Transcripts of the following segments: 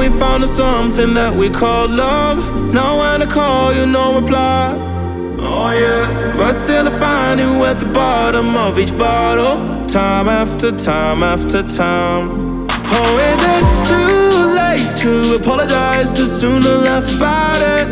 we found something that we call love. Now when I call you, no reply. Oh yeah. But still I find you at the bottom of each bottle, time after time after time. Oh, is it too late to apologize? Too soon to laugh about it?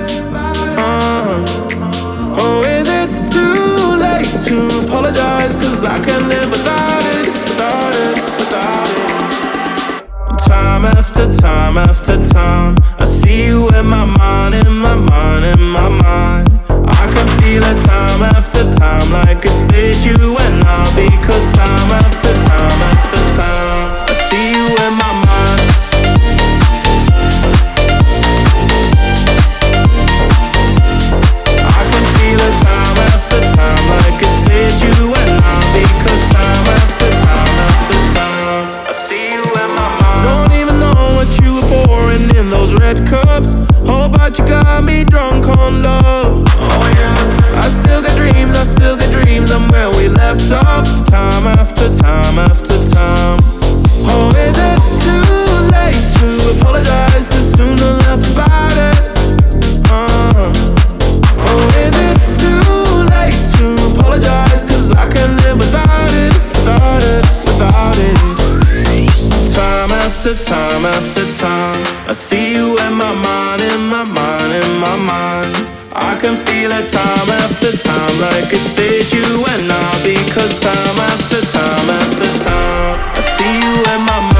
Oh, is it too late to apologize? Cause I can't live without it, without it, without it. Time after time after time, I see you in my mind, in my mind, in my mind. I can feel it time after time, like it's fit you and I. Because time after time after time, I see you in my mind. I can feel it time after time, like it's fit you and I. Because time after time after time, I see you in my mind. Don't even know what you were pouring in those red cups. Oh, but you got me drunk on love. Oh yeah. I still got dreams, I'm where we left off. Time after time after time. Oh, is it too late to apologize? Too soon to laugh about it? Oh, is it too late to apologize? Cause I can't live without it, without it, without it. Time after time after time, I see you in my mind, in my mind, in my mind. I can feel it time after time, like it's fit you and I. Because time after time after time, I see you in my mind.